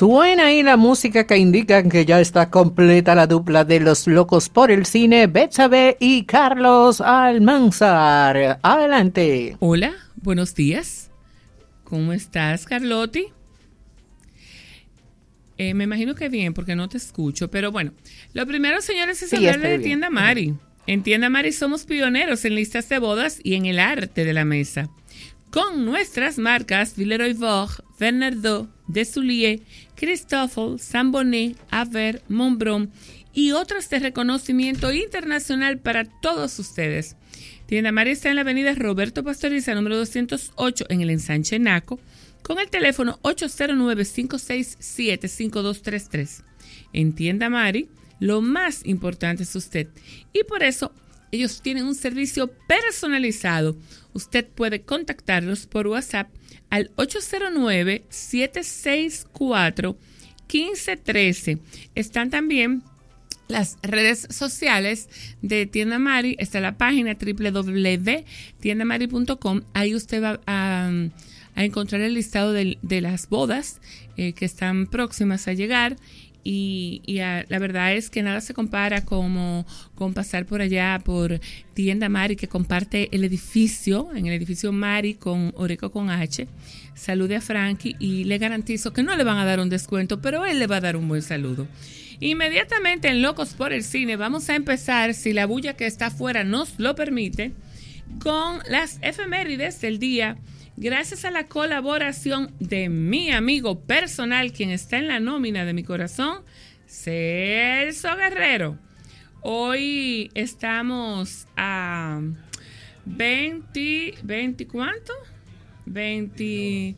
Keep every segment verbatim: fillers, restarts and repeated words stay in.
Suena ahí la música que indica que ya está completa la dupla de los locos por el cine, Betsabe y Carlos Almanzar. Adelante. Hola, buenos días. ¿Cómo estás, Carlotti? Eh, me imagino que bien, porque no te escucho. Pero bueno, lo primero, señores, es sí, hablarle de bien. Tienda Mari. En Tienda Mari somos pioneros en listas de bodas y en el arte de la mesa. Con nuestras marcas Villeroy Vogue, Bernardo, Desulier, Christofle, Sambonet, Aver, Montbron y otras de reconocimiento internacional para todos ustedes. Tienda Mari está en la avenida Roberto Pastoriza, número doscientos ocho, en el ensanche Naco, con el teléfono ocho cero nueve, cinco seis siete, cinco dos tres tres. En Tienda Mari, lo más importante es usted. Y por eso, ellos tienen un servicio personalizado. Usted puede contactarlos por WhatsApp al ocho cero nueve, siete seis cuatro, uno cinco uno tres. Están también las redes sociales de Tienda Mari. Está la página doble u doble u doble u punto tienda mari punto com. Ahí usted va a, a encontrar el listado de, de las bodas eh, que están próximas a llegar. Y, y a, la verdad es que nada se compara como con pasar por allá por Tienda Mari, que comparte el edificio, en el edificio Mari con Oreco con H. Salude a Frankie y le garantizo que no le van a dar un descuento, pero él le va a dar un buen saludo. Inmediatamente en Locos por el Cine vamos a empezar, si la bulla que está afuera nos lo permite, con las efemérides del día. Gracias a la colaboración de mi amigo personal, quien está en la nómina de mi corazón, Celso Guerrero. Hoy estamos a veinte, veinte ¿cuánto? veintidós.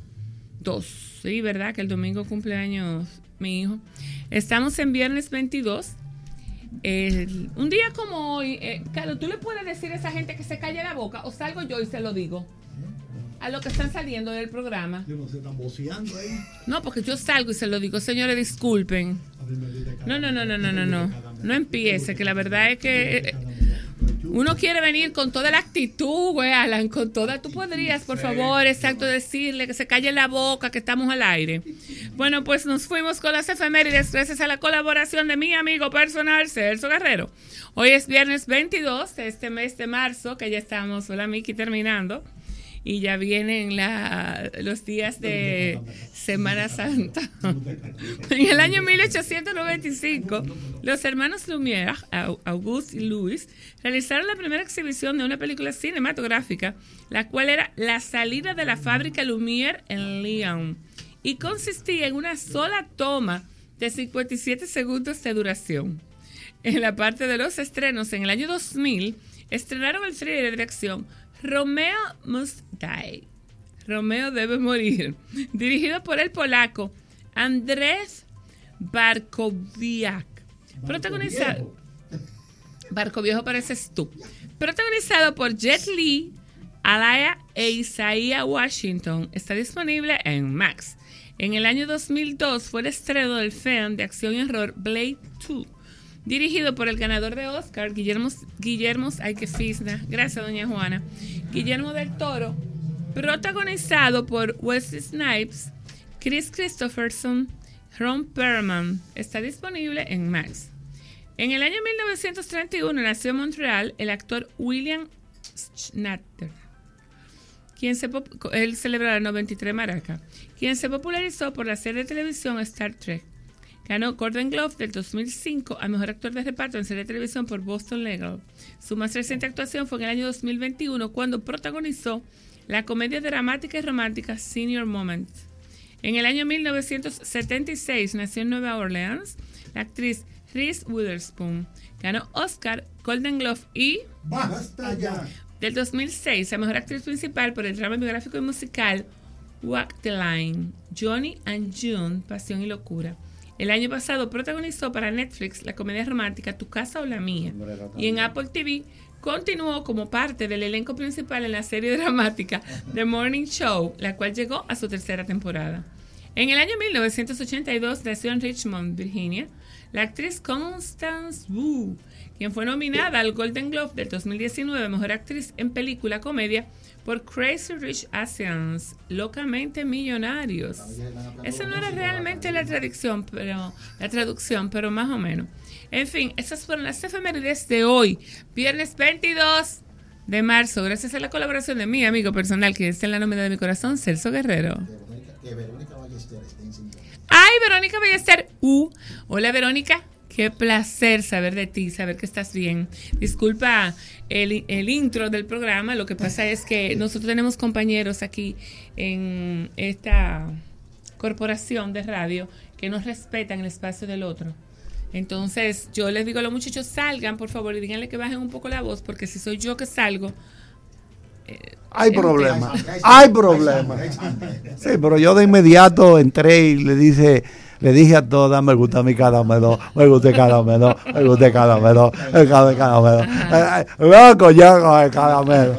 Sí, ¿verdad? Que el domingo cumpleaños mi hijo. Estamos en viernes veintidós. El, un día como hoy, eh, Carlos, ¿tú le puedes decir a esa gente que se calle la boca o salgo yo y se lo digo? A los que están saliendo del programa. Yo no sé, están voceando ahí. No, porque yo salgo y se lo digo, señores, disculpen. No, no, no, no, no, no, no. No empiece, que la verdad es que uno quiere venir con toda la actitud, güey, Alan, con toda. Tú podrías, por favor, exacto, decirle que se calle la boca, que estamos al aire. Bueno, pues nos fuimos con las efemérides gracias a la colaboración de mi amigo personal, Celso Guerrero. Hoy es viernes veintidós de este mes de marzo, que ya estamos, hola Miki, terminando. Y ya vienen la, los días de Semana Santa. En el año mil ochocientos noventa y cinco, los hermanos Lumière, Auguste y Louis, realizaron la primera exhibición de una película cinematográfica, la cual era La salida de la fábrica Lumière en Lyon, y consistía en una sola toma de cincuenta y siete segundos de duración. En la parte de los estrenos, en el año dos mil, estrenaron el thriller de dirección Romeo Must Die. Romeo debe morir. Dirigido por el polaco Andrzej Bartkowiak. Protagonizado. Barco Viejo pareces tú. Protagonizado por Jet Li, Alaya e Isaiah Washington. Está disponible en Max. En el año dos mil dos fue el estreno del film de acción y horror Blade dos. Dirigido por el ganador de Oscar, Guillermo, Guillermo, ay que fisna, gracias doña Juana, Guillermo del Toro, protagonizado por Wesley Snipes, Chris Christopherson, Ron Perlman. Está disponible en Max. En el año mil novecientos treinta y uno nació en Montreal el actor William Shatner, quien se él celebrará el noventa y tres Maraca, quien se popularizó por la serie de televisión Star Trek. Ganó Golden Globe del dos mil cinco a Mejor Actor de Reparto en serie de televisión por Boston Legal. Su más reciente actuación fue en el año dos mil veintiuno, cuando protagonizó la comedia dramática y romántica Senior Moment. En el año mil novecientos setenta y seis nació en Nueva Orleans la actriz Reese Witherspoon. Ganó Oscar, Golden Globe y... ¡Basta ya! Del dos mil seis a Mejor Actriz Principal por el drama biográfico y musical Walk the Line, Johnny and June, Pasión y Locura. El año pasado protagonizó para Netflix la comedia romántica Tu casa o la mía. Y en Apple T V continuó como parte del elenco principal en la serie dramática The Morning Show, la cual llegó a su tercera temporada. En el año mil novecientos ochenta y dos nació en Richmond, Virginia, la actriz Constance Wu, quien fue nominada al Golden Globe del dos mil diecinueve a Mejor Actriz en Película Comedia por Crazy Rich Asians, locamente millonarios. Esa no era realmente la traducción, pero la traducción, pero más o menos. En fin, esas fueron las efemérides de hoy, viernes veintidós de marzo, gracias a la colaboración de mi amigo personal, que está en la nómina de mi corazón, Celso Guerrero. De Verónica Ballester. Ay, Verónica Ballester. Uh, hola, Verónica. Qué placer saber de ti, saber que estás bien. Disculpa el, el intro del programa. Lo que pasa es que nosotros tenemos compañeros aquí en esta corporación de radio que nos respetan el espacio del otro. Entonces, yo les digo a los muchachos, salgan, por favor, y díganle que bajen un poco la voz, porque si soy yo que salgo... Eh, hay problema, hay problema. Sí, pero yo de inmediato entré y le dije... Le dije a todas, me gusta mi caramelo, me gusta el caramelo, me gusta el caramelo, el caramelo. Loco, yo con el caramelo.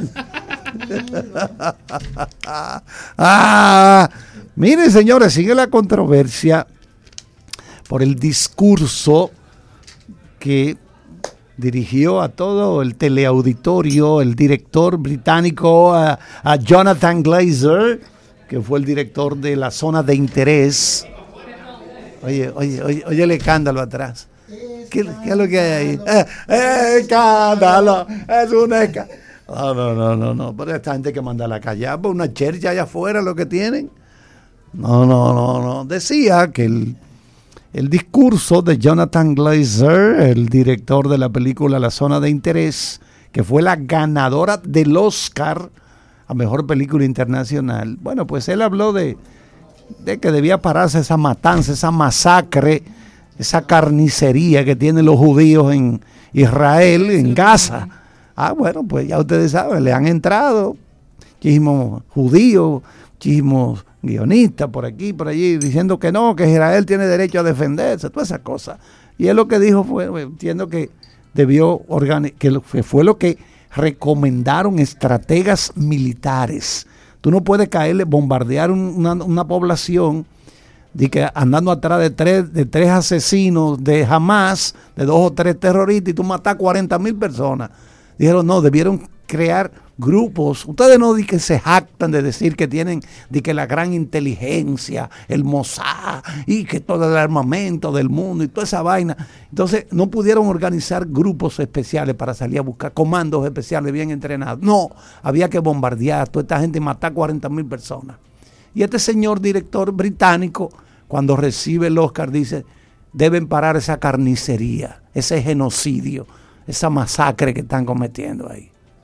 Ah, miren, señores, sigue la controversia por el discurso que dirigió a todo el teleauditorio el director británico a, a Jonathan Glazer, que fue el director de La Zona de Interés. Oye, oye, oye, oye el escándalo atrás. ¿Qué, ¿Qué es lo que hay ahí? Eh, eh, escándalo, es un escándalo. No, no, no, no, no, pero esta gente hay que mandarla a callar, por una chercha allá afuera lo que tienen. No, no, no, no. Decía que el, el discurso de Jonathan Glazer, el director de la película La Zona de Interés, que fue la ganadora del Oscar a Mejor Película Internacional, bueno, pues él habló de de que debía pararse esa matanza, esa masacre, esa carnicería que tienen los judíos en Israel, en Gaza. Ah, bueno, pues ya ustedes saben, le han entrado muchísimos judíos, muchísimos guionistas por aquí, por allí, diciendo que no, que Israel tiene derecho a defenderse, todas esas cosas. Y él lo que dijo fue, entiendo que debió organizar, que fue lo que recomendaron estrategas militares. Tú no puedes caerle, bombardear un, una, una población de que andando atrás de tres, de tres asesinos de Hamas, de dos o tres terroristas, y tú matas cuarenta mil personas. Dijeron, no, debieron crear grupos. Ustedes no di que se jactan de decir que tienen de que la gran inteligencia, el Mossad, y que todo el armamento del mundo y toda esa vaina. Entonces no pudieron organizar grupos especiales para salir a buscar comandos especiales bien entrenados. No, había que bombardear a toda esta gente y matar cuarenta mil personas. Y este señor director británico, cuando recibe el Oscar, dice, deben parar esa carnicería, ese genocidio, esa masacre que están cometiendo ahí.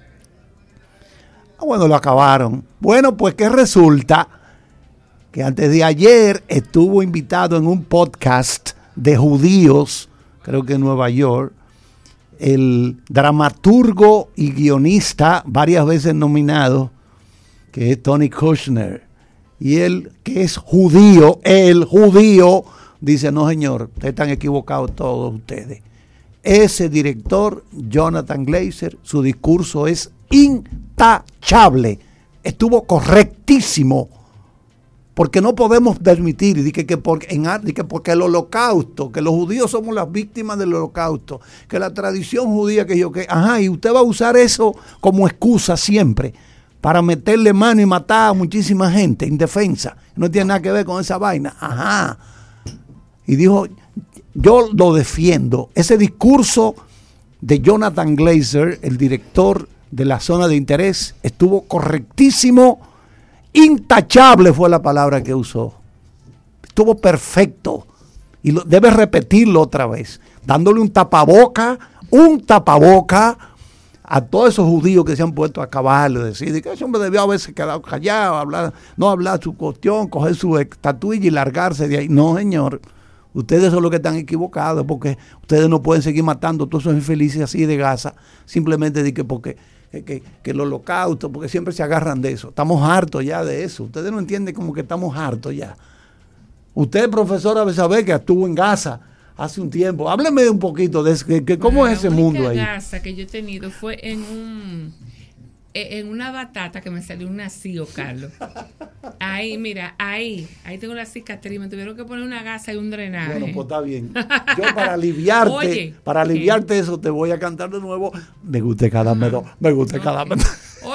Ah, bueno, lo acabaron. Bueno, pues que resulta que antes de ayer estuvo invitado en un podcast de judíos, creo que en Nueva York, el dramaturgo y guionista, varias veces nominado, que es Tony Kushner. Y él, que es judío, el judío, dice, no señor, ustedes están equivocados todos ustedes. Ese director, Jonathan Glazer, su discurso es intachable, estuvo correctísimo, porque no podemos permitir de que, que, porque, en, de que porque el holocausto, que los judíos somos las víctimas del holocausto, que la tradición judía, que yo que, ajá, y usted va a usar eso como excusa siempre para meterle mano y matar a muchísima gente indefensa, no tiene nada que ver con esa vaina, ajá, y dijo, yo lo defiendo, ese discurso de Jonathan Glazer, el director de La Zona de Interés, estuvo correctísimo, intachable fue la palabra que usó, estuvo perfecto, y lo, debe repetirlo otra vez, dándole un tapaboca, un tapaboca a todos esos judíos que se han puesto a acabarlo, decir que ese hombre debió haberse quedado callado, hablar, no hablar su cuestión, coger su estatuilla y largarse de ahí. No, señor, ustedes son los que están equivocados, porque ustedes no pueden seguir matando a todos esos infelices así de Gaza, simplemente de que porque que, que, que el holocausto, porque siempre se agarran de eso. Estamos hartos ya de eso. Ustedes no entienden como que estamos hartos ya. Usted, profesora Besabé, que estuvo en Gaza hace un tiempo, hábleme un poquito de eso, que, que cómo bueno, es ese mundo ahí. La Gaza que yo he tenido fue en un en una batata que me salió un nacido, Carlos. Ahí, mira, ahí, ahí tengo la cicatriz, me tuvieron que poner una gasa y un drenaje. Bueno, pues está bien. Yo para aliviarte, Oye, para aliviarte ¿qué? Eso te voy a cantar de nuevo. Me gusta cada menos, me gusta no, cada menos.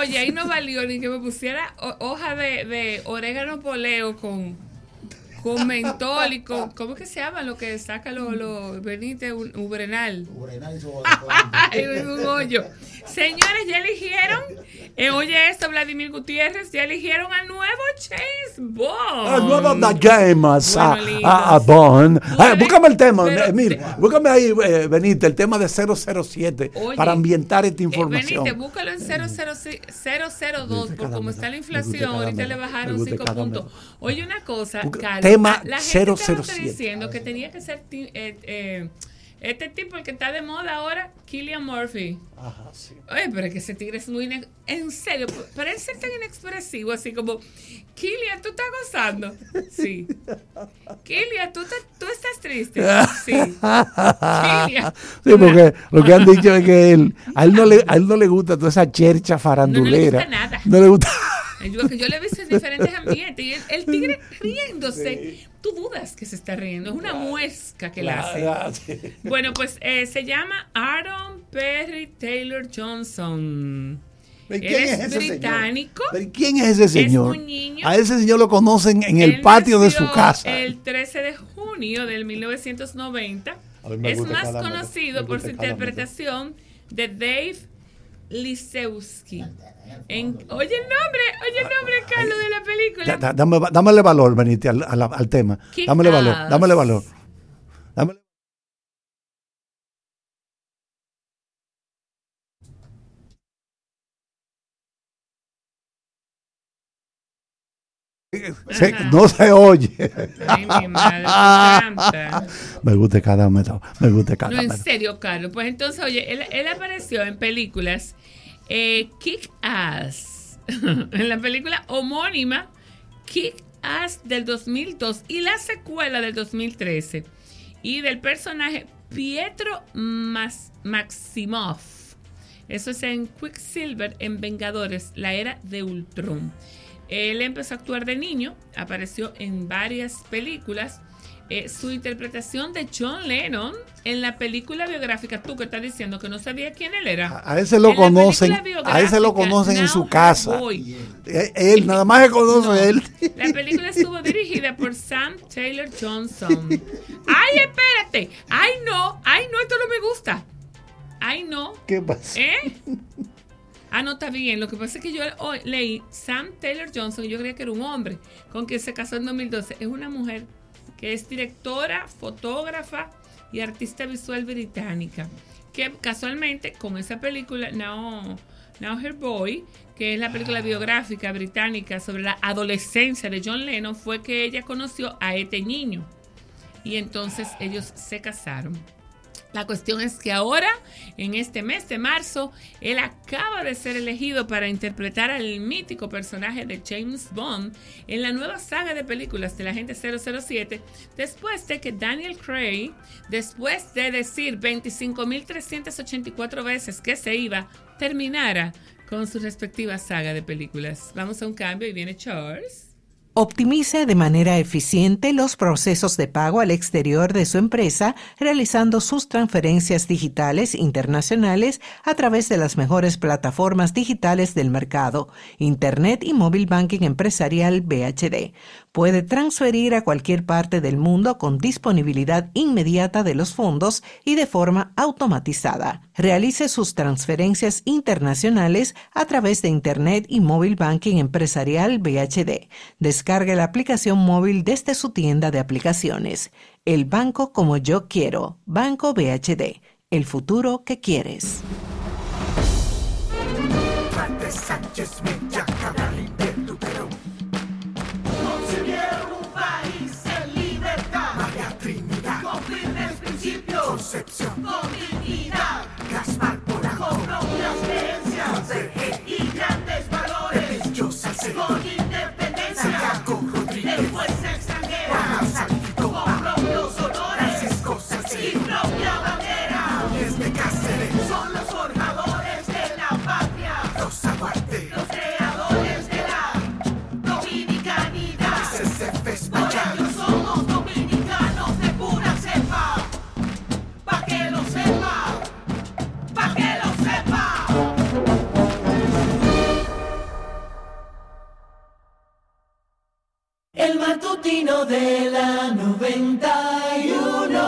Oye, ahí no valió ni que me pusiera ho- hoja de, de orégano poleo con, con mentol y con, ¿cómo que se llama? Lo que saca los lo, Benítez, un- ubrenal. Ay, es un hoyo. Señores, ya eligieron, eh, oye esto, Vladimir Gutiérrez, ya eligieron al nuevo James Bond. El nuevo de James a, Bueno, lindo. a, a Bond. Tú Ah, eres- búscame el tema, pero- eh, mira, búscame ahí, eh, Benítez, el tema de cero cero siete Oye, para ambientar esta Eh, información. Benítez, búscalo en cero cero dos, Me gusta por cada como está la me inflación, gusta cada ahorita menos, le me bajaron gusta cinco cada puntos. menos. Oye, una cosa, Busca- Carlos, tema ah, la gente cero estaba cero siete. diciendo que tenía que ser ti- eh, eh, este tipo, el que está de moda ahora, Cillian Murphy. Ajá, sí. Oye, pero es que ese tigre es muy... ine- En serio, parece tan inexpresivo, así como... Cillian, ¿tú estás gozando? Sí. Cillian, ¿tú, te- ¿tú estás triste? Sí. Cillian. Sí, porque lo que han dicho es que él, a él no le, a él no le gusta toda esa chercha farandulera. No, no le gusta nada. No le gusta. Yo, que yo le he visto en diferentes ambientes y el, el tigre riéndose, tú dudas que se está riendo, es una muesca que le hace. Ah, sí. Bueno, pues eh, se llama Aaron Perry Taylor Johnson. ¿Pero Él es británico. señor? ¿Pero quién es ese señor? un niño. A ese señor lo conocen en el Él patio de su nació casa. El trece de junio del mil novecientos noventa. A mí me Es gusta más cada conocido me por gusta su cada interpretación de Dave Lisewski. En, oye el nombre, oye el nombre, Carlos, de la película. Da- da- dame, dámele valor, Benítez, al, al, al tema. Kick Dámele valor, ass. dámele valor. Dámele- Se- no se oye. Ay, mi madre, me encanta. Me gusta cada método. Me gusta cada No, en método. serio, Carlos. Pues entonces, oye, él, él apareció en películas eh, Kick Ass, en la película homónima Kick Ass del dos mil dos y la secuela del dos mil trece, y del personaje Pietro Mas- Maximoff. Eso es en Quicksilver, en Vengadores, la era de Ultron. Él empezó a actuar de niño, apareció en varias películas. Eh, su interpretación de John Lennon en la película biográfica, tú que estás diciendo que no sabía quién él era. A ese lo En la conocen, película a ese lo biográfica, conocen en su Now casa. Her Boy. Eh, Él, nada más se conoce No. él. La película estuvo dirigida por Sam Taylor Johnson. ¡Ay, espérate! ¡Ay, no! ¡Ay, no! Esto no me gusta. ¡Ay, no! ¿Qué pasa? ¿Eh? Ah, no, está bien. Lo que pasa es que yo hoy leí Sam Taylor Johnson y yo creía que era un hombre con quien se casó en dos mil doce. Es una mujer que es directora, fotógrafa y artista visual británica, que casualmente con esa película Now, Now Her Boy, que es la película biográfica británica sobre la adolescencia de John Lennon, fue que ella conoció a este niño y entonces ellos se casaron. La cuestión es que ahora, en este mes de marzo, él acaba de ser elegido para interpretar al mítico personaje de James Bond en la nueva saga de películas del Agente cero cero siete, después de que Daniel Craig, después de decir veinticinco mil trescientas ochenta y cuatro veces que se iba, terminara con su respectiva saga de películas. Vamos a un cambio y viene Charles. Optimice de manera eficiente los procesos de pago al exterior de su empresa, realizando sus transferencias digitales internacionales a través de las mejores plataformas digitales del mercado, Internet y Móvil Banking Empresarial B H D. Puede transferir a cualquier parte del mundo con disponibilidad inmediata de los fondos y de forma automatizada. Realice sus transferencias internacionales a través de Internet y Móvil Banking Empresarial B H D. Descargue la aplicación móvil desde su tienda de aplicaciones. El banco como yo quiero. Banco B H D. El futuro que quieres. Concibieron un país en libertad. María Trinidad. Con firmes principios. Concepción. Con dignidad. Gaspar Polanco. Con propias creencias. Y grandes valores. Con independencia. Santiago Rodríguez. De fuerza extranjera. Con propios honores. Y propia bandera. Desde Cáceres. Son los forjadores de la patria. Los aguantes. Los creadores de la El matutino de la noventa y uno.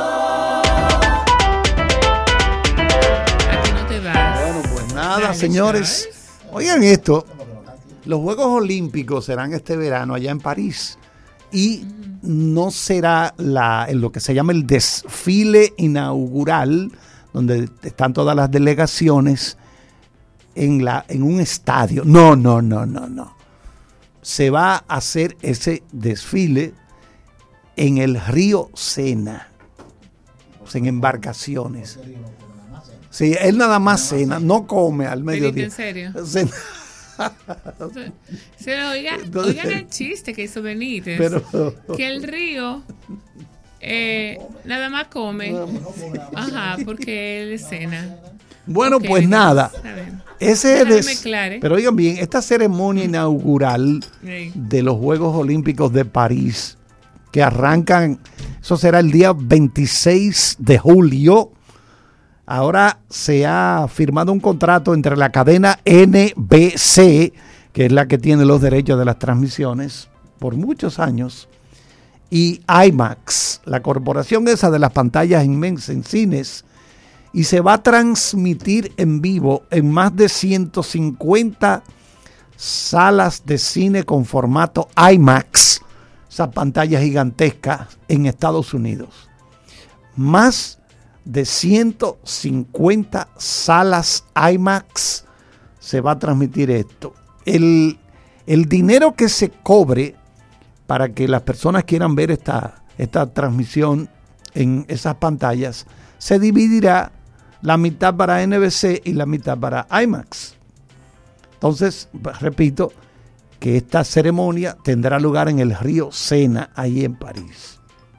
Aquí no te vas. Bueno, pues nada, Dale, señores. Charles. Oigan esto. Los Juegos Olímpicos serán este verano allá en París. Y no será la, en lo que se llama el desfile inaugural, donde están todas las delegaciones en, la, en un estadio. No, no, no, no, no. Se va a hacer ese desfile en el río Sena, o sea, en embarcaciones. Sí, él nada más cena, no come al mediodía. ¿En serio? Cena. Se lo oiga, Entonces, oigan el chiste que hizo Benítez. Pero, que el río eh, nada más come. Ajá, porque él cena. bueno, Ok, pues nada. está bien. Ese Déjame des- mezclar, ¿eh? Pero oigan bien, esta ceremonia inaugural Sí. de los Juegos Olímpicos de París, que arrancan, eso será el día veintiséis de julio. Ahora se ha firmado un contrato entre la cadena N B C, que es la que tiene los derechos de las transmisiones por muchos años, y IMAX, la corporación esa de las pantallas inmensas en cines, y se va a transmitir en vivo en más de ciento cincuenta salas de cine con formato IMAX, esa pantalla gigantesca en Estados Unidos. Más de ciento cincuenta salas IMAX se va a transmitir esto. El, el dinero que se cobre para que las personas quieran ver esta, esta transmisión en esas pantallas se dividirá la mitad para N B C y la mitad para IMAX. Entonces, repito, que esta ceremonia tendrá lugar en el río Sena, ahí en París.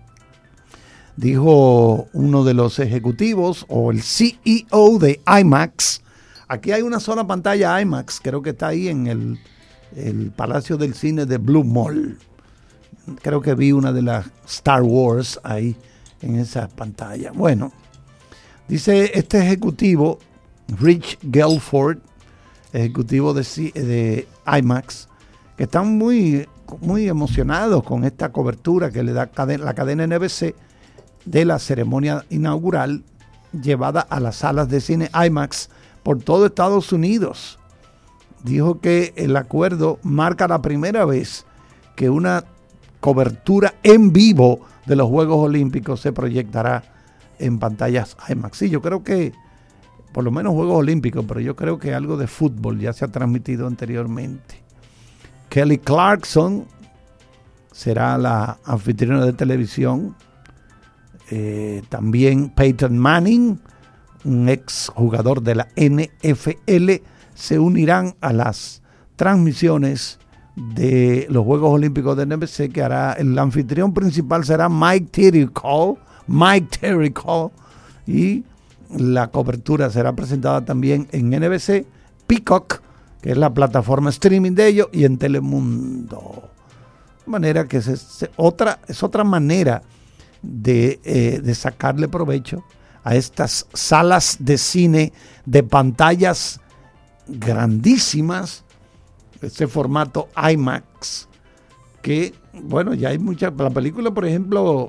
Dijo uno de los ejecutivos o el C E O de IMAX, aquí hay una sola pantalla IMAX, creo que está ahí en el, el Palacio del Cine de Blue Mall. Creo que vi una de las Star Wars ahí en esa pantalla. Bueno, dice este ejecutivo, Rich Gelford, ejecutivo de, de IMAX, que están muy, muy emocionados con esta cobertura que le da la cadena N B C de la ceremonia inaugural llevada a las salas de cine IMAX por todo Estados Unidos. Dijo que el acuerdo marca la primera vez que una cobertura en vivo de los Juegos Olímpicos se proyectará en pantallas IMAX. Sí, yo creo que, por lo menos Juegos Olímpicos, pero yo creo que algo de fútbol ya se ha transmitido anteriormente. Kelly Clarkson será la anfitriona de televisión. Eh, también Peyton Manning, un ex jugador de la N F L, se unirán a las transmisiones de los Juegos Olímpicos de N B C, que hará el anfitrión principal será Mike Tirico, Mike Tirico, y la cobertura será presentada también en N B C, Peacock, que es la plataforma streaming de ellos, y en Telemundo. De manera que es, es otra es otra manera De, eh, de sacarle provecho a estas salas de cine de pantallas grandísimas, ese formato IMAX, que, bueno, ya hay muchas, la película, por ejemplo,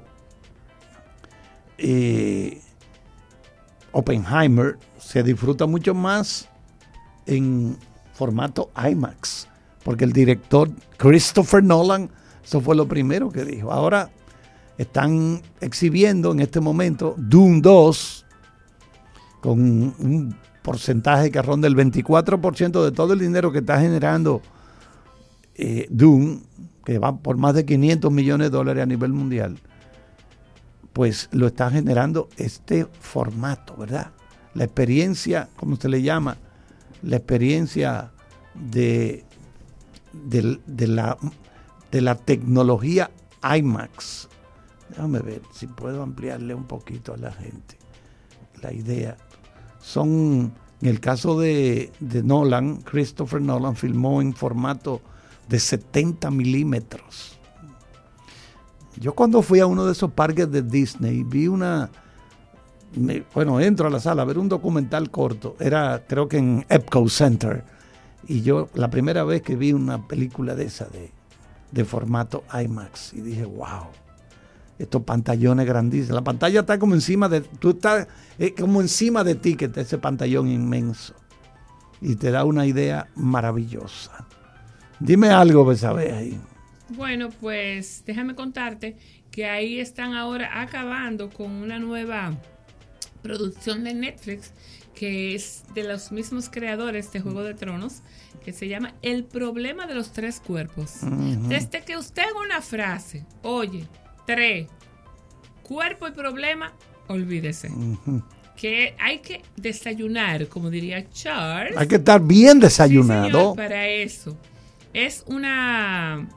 eh, Oppenheimer, se disfruta mucho más en formato IMAX, porque el director Christopher Nolan, eso fue lo primero que dijo. Ahora están exhibiendo en este momento Dune dos con un porcentaje que ronda el veinticuatro por ciento de todo el dinero que está generando eh, Dune, que va por más de quinientos millones de dólares a nivel mundial. Pues lo está generando este formato, ¿verdad? La experiencia, como se le llama, la experiencia de, de, de, la, de la tecnología IMAX. Déjame ver si puedo ampliarle un poquito a la gente la idea. Son, en el caso de, de Nolan, Christopher Nolan filmó en formato de setenta milímetros. Yo cuando fui a uno de esos parques de Disney vi una, me, bueno, entro a la sala a ver un documental corto, era creo que en Epcot Center, y yo la primera vez que vi una película de esa de, de formato IMAX. Y dije, wow, estos pantallones grandísimos. La pantalla está como encima de, tú estás eh, como encima de ti, que está ese pantallón inmenso. Y te da una idea maravillosa. Dime algo, Betsabé, ahí. Bueno, pues déjame contarte que ahí están ahora acabando con una nueva producción de Netflix que es de los mismos creadores de Juego de Tronos, que se llama El problema de los tres cuerpos. Uh-huh. Desde que usted haga una frase, oye, tres, cuerpo y problema, olvídese. Uh-huh. Que hay que desayunar, como diría Charles. Hay que estar bien desayunado. Sí, señor, para eso. Es una...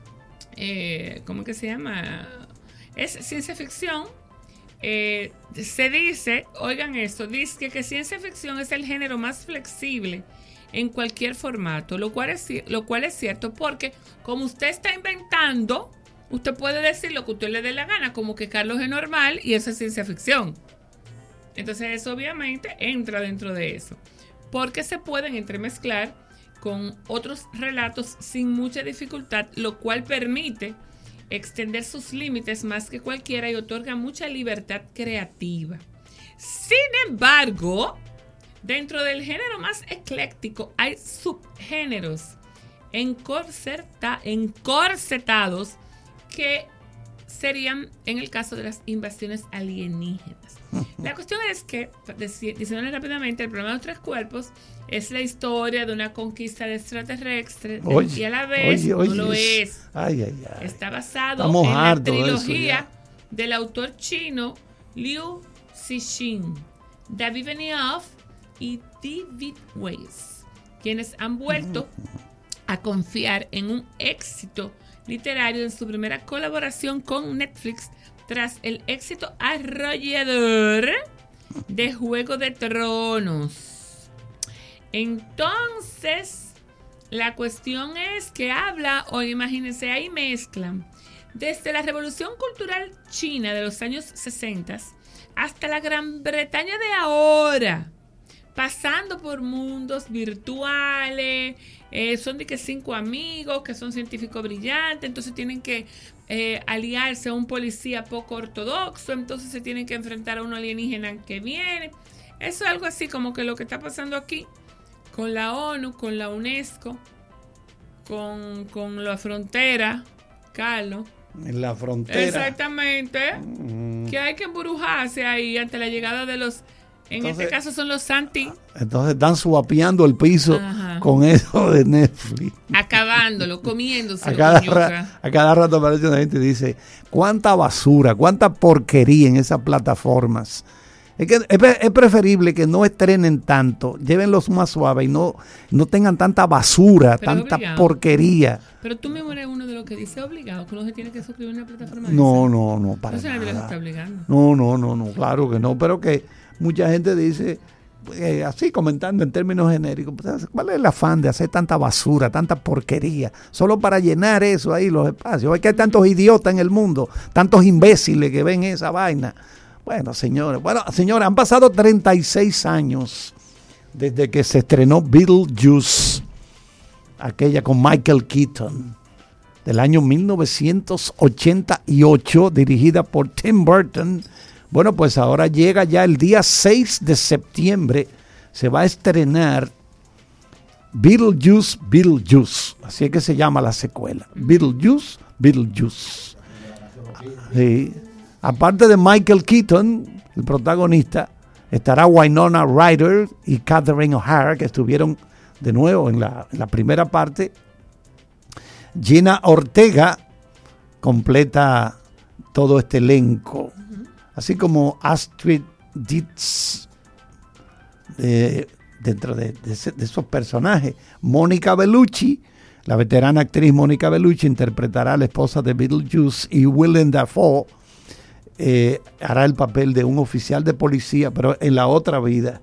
Eh, ¿Cómo que se llama? Es ciencia ficción. Eh, se dice, oigan esto, dice que, que ciencia ficción es el género más flexible en cualquier formato, lo cual es, lo cual es cierto, porque como usted está inventando, usted puede decir lo que usted le dé la gana, como que Carlos es normal y eso es ciencia ficción. Entonces eso obviamente entra dentro de eso, porque se pueden entremezclar con otros relatos sin mucha dificultad, lo cual permite extender sus límites más que cualquiera y otorga mucha libertad creativa. Sin embargo, dentro del género más ecléctico hay subgéneros encorceta, encorsetados que serían en el caso de las invasiones alienígenas. La cuestión es que, diciéndole rápidamente, el problema de los tres cuerpos es la historia de una conquista de extraterrestres y a la vez oye, oye, no lo es. Ay, ay, ay. Está basado Estamos en la de trilogía eso, del autor chino Liu Cixin, David Benioff y David Weiss, quienes han vuelto a confiar en un éxito literario en su primera colaboración con Netflix tras el éxito arrollador de Juego de Tronos. Entonces, la cuestión es que habla, o imagínense, ahí mezclan desde la Revolución Cultural China de los años sesenta hasta la Gran Bretaña de ahora, pasando por mundos virtuales. Eh, son de que cinco amigos que son científicos brillantes, entonces tienen que eh, aliarse a un policía poco ortodoxo, entonces se tienen que enfrentar a un alienígena que viene. Eso es algo así como que lo que está pasando aquí con la ONU, con la UNESCO, con, con la frontera, Carlos. En la frontera. Exactamente. Mm. Que hay que embrujarse ahí ante la llegada de los... En entonces, este caso son los Santi. Entonces están suapiando el piso. Ajá. Con eso de Netflix. Acabándolo, comiéndose. A cada, ra- a cada rato aparece una gente y dice, cuánta basura, cuánta porquería en esas plataformas. Es que es, es preferible que no estrenen tanto, llévenlos más suave y no, no tengan tanta basura, pero tanta obligado. Porquería. Pero tú mismo eres uno de los que dice obligado, que uno se tiene que suscribir a una plataforma. No, no, no, para no nada. Se está obligando. No, no, no, no, claro que no, pero que mucha gente dice, eh, así comentando en términos genéricos, pues, ¿cuál es el afán de hacer tanta basura, tanta porquería? Solo para llenar eso ahí, los espacios. Es que hay tantos idiotas en el mundo, tantos imbéciles que ven esa vaina. Bueno, señores, bueno, señores, han pasado treinta y seis años desde que se estrenó Beetlejuice, aquella con Michael Keaton, del año mil novecientos ochenta y ocho, dirigida por Tim Burton. Bueno, pues ahora llega ya el día seis de septiembre, se va a estrenar Beetlejuice, Beetlejuice, así es que se llama la secuela, Beetlejuice, Beetlejuice. Sí. Aparte de Michael Keaton, el protagonista, estará Winona Ryder y Catherine O'Hara, que estuvieron de nuevo en la, en la primera parte. Jenna Ortega completa todo este elenco, así como Astrid Dietz, de, dentro de, de, de esos personajes. Mónica Bellucci, la veterana actriz Mónica Bellucci, interpretará a la esposa de Beetlejuice, y Willem Dafoe Eh, hará el papel de un oficial de policía, pero en la otra vida.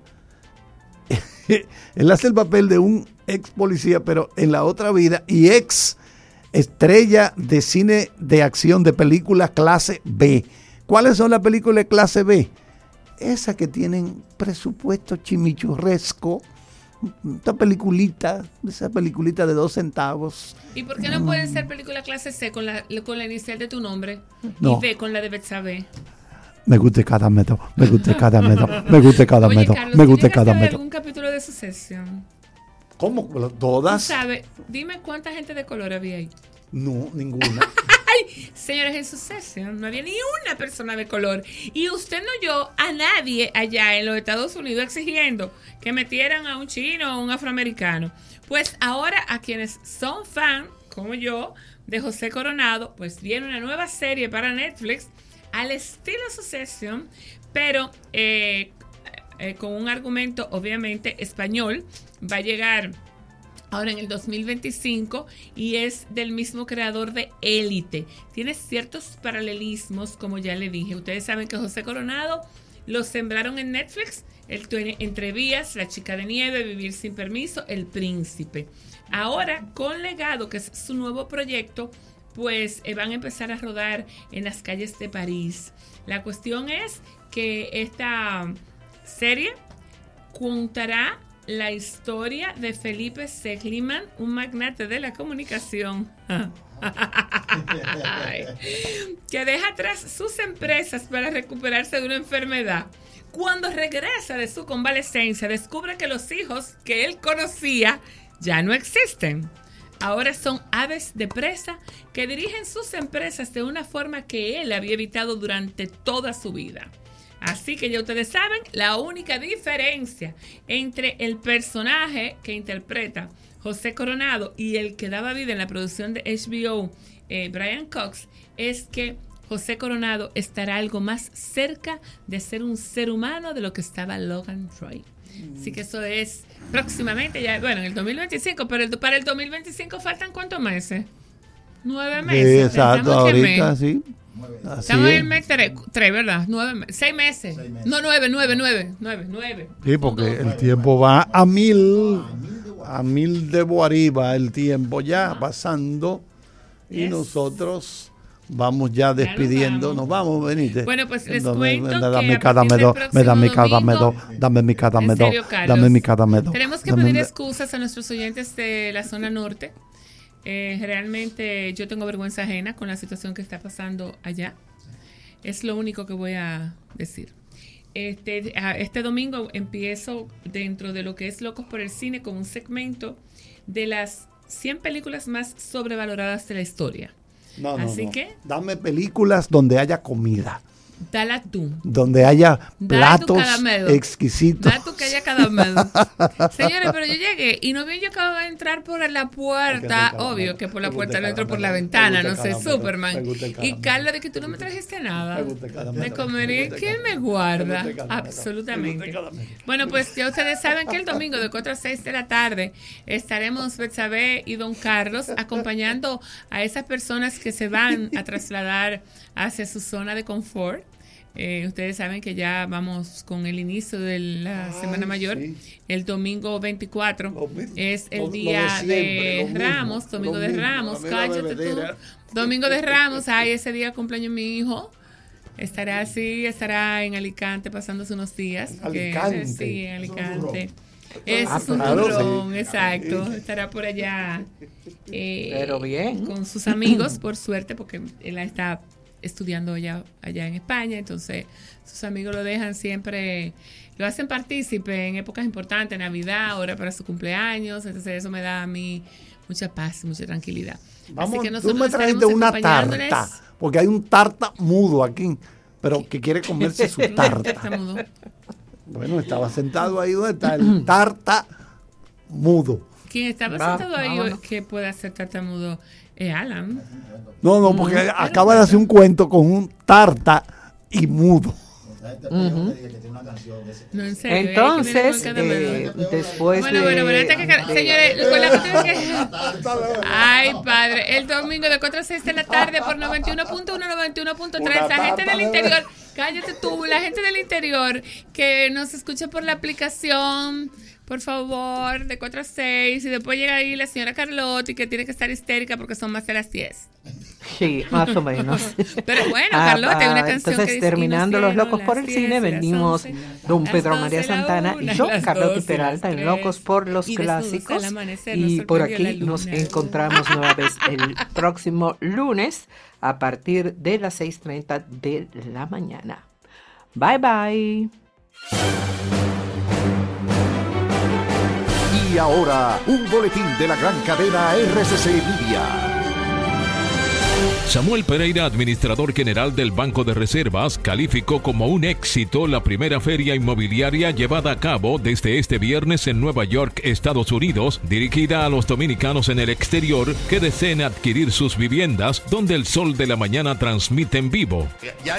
Él hace el papel de un ex policía, pero en la otra vida, y ex estrella de cine de acción de películas clase B. ¿Cuáles son las películas de clase B? Esas que tienen presupuesto chimichurresco, esta peliculita, esa peliculita de dos centavos. ¿Y por qué no pueden ser película clase C con la, con la inicial de tu nombre? No. Y B con la de Betsabe. Me gusta cada método, me gusta cada método, me gusta cada Oye, método, Carlos, me ¿tú gusta llegaste cada a ver método. algún capítulo de Succession? ¿Cómo? ¿Tú ¿Todas? sabes? Dime cuánta gente de color había ahí. No, ninguna. Ay, señores, en Succession no había ni una persona de color. Y usted no oyó a nadie allá en los Estados Unidos exigiendo que metieran a un chino o a un afroamericano. Pues ahora a quienes son fan, como yo, de José Coronado, pues viene una nueva serie para Netflix al estilo Succession, pero eh, eh, con un argumento obviamente español. Va a llegar ahora en el dos mil veinticinco y es del mismo creador de Élite. Tiene ciertos paralelismos, como ya le dije. Ustedes saben que José Coronado lo sembraron en Netflix. Él tiene Entre Vías, La Chica de Nieve, Vivir sin Permiso, El Príncipe. Ahora, con Legado, que es su nuevo proyecto, pues eh, van a empezar a rodar en las calles de París. La cuestión es que esta serie contará la historia de Felipe Seligman, un magnate de la comunicación que deja atrás sus empresas para recuperarse de una enfermedad. Cuando regresa de su convalecencia, descubre que los hijos que él conocía ya no existen. Ahora son aves de presa que dirigen sus empresas de una forma que él había evitado durante toda su vida. Así que ya ustedes saben, la única diferencia entre el personaje que interpreta José Coronado y el que daba vida en la producción de H B O, eh, Brian Cox, es que José Coronado estará algo más cerca de ser un ser humano de lo que estaba Logan Roy. Así que eso es próximamente, ya, bueno, en el dos mil veinticinco, pero el, para el dos mil veinticinco faltan ¿cuántos meses? Nueve meses. Exacto, ahorita sí. Así Estamos en es. el mes tres, tres, ¿verdad? Nueve meses. Seis meses. Seis meses. No, nueve, nueve, nueve, nueve, nueve. Sí, porque el tiempo va a mil, a mil de Guariba, el tiempo ya pasando y Yes. nosotros vamos ya despidiendo. vamos. Nos vamos, venite. Bueno, pues les Dame- cuento que dame a cada partir del medo, me da mi próximo cada medo, domingo- dame mi cada En medo, serio, Carlos. dame mi cada medo. Tenemos que dame pedir mi- excusas a nuestros oyentes de la zona norte. Eh, realmente yo tengo vergüenza ajena con la situación que está pasando allá. Es lo único que voy a decir. Este, a- este domingo empiezo dentro de lo que es Locos por el Cine con un segmento de las cien películas más sobrevaloradas de la historia. No, no, Así no. que- Dame películas donde haya comida, Dala tú. donde haya Dale tu platos caramelo. exquisitos. Da tú que haya cada medio. Señores, pero yo llegué y no vi yo acabo de entrar por la puerta. Obvio que por la puerta no entro por la ventana, no sé, Superman. Y Carla, de que tú no me trajiste nada. Me comeré. ¿Quién me guarda? Absolutamente. Bueno, pues ya ustedes saben que el domingo de cuatro a seis de la tarde estaremos Betsabe y Don Carlos acompañando a esas personas que se van a trasladar hacia su zona de confort. Eh, ustedes saben que ya vamos con el inicio de la Ay, Semana Mayor. sí. El domingo veinticuatro Lo mismo, es el lo- lo día de siempre, de lo mismo, Ramos, Domingo lo de mismo, Ramos. a mí la Cállate tú. bebedera. Domingo de Ramos, ay, ese día cumpleaños mi hijo. Estará así, estará en Alicante pasándose unos días. porque- Alicante. sí, en Eso es un Alicante. Ese Ah, es un claro, turrón, sí. exacto. Estará por allá. eh, Pero bien. Con sus amigos, por suerte, porque él está estudiando allá, allá en España. Entonces, sus amigos lo dejan siempre, lo hacen partícipe en épocas importantes, Navidad, ahora para su cumpleaños. Entonces, eso me da a mí mucha paz, mucha tranquilidad. Vamos, Así que tú nosotros me trajiste estaremos una acompañándoles. tarta, porque hay un tarta mudo aquí, pero que quiere comerse su tarta. Tartamudo. Bueno, estaba sentado ahí donde está el tarta mudo. Quien estaba Va, sentado ahí vámonos. que puede hacer tartamudo es Alan. No, no, porque acaba de hacer un cuento con un tarta y mudo. Este periódico que tiene una canción de ese. No, en serio. Entonces, hay que tener eh, cuidado. después Bueno, de... bueno, bueno, antes que, de- señores, con la cuestión que... Ay, padre, el domingo de cuatro a seis de la tarde por noventa y uno punto uno, noventa y uno punto tres. Una La gente tarta del de- interior, cállate tú, la gente del interior que nos escucha por la aplicación, por favor, de cuatro a seis, y después llega ahí la señora Carlotti que tiene que estar histérica porque son más de las diez. Sí, más o menos. Pero bueno, Carlota, hay una canción entonces, que dice, terminando "Y nos Los Locos dieron por el las Cine, diez, venimos las once, don las Pedro doce, María la Santana una, y yo, las Carlota doce, Peralta, las en tres. Locos por los Y desnudos al Clásicos. amanecer nos Y por sorprendió aquí la nos luna. encontramos nueva vez el próximo lunes a partir de las seis treinta de la mañana. Bye, bye. Y ahora, un boletín de la gran cadena R C C Media. Samuel Pereira, administrador general del Banco de Reservas, calificó como un éxito la primera feria inmobiliaria llevada a cabo desde este viernes en Nueva York, Estados Unidos, dirigida a los dominicanos en el exterior que deseen adquirir sus viviendas donde el sol de la mañana transmite en vivo. Ya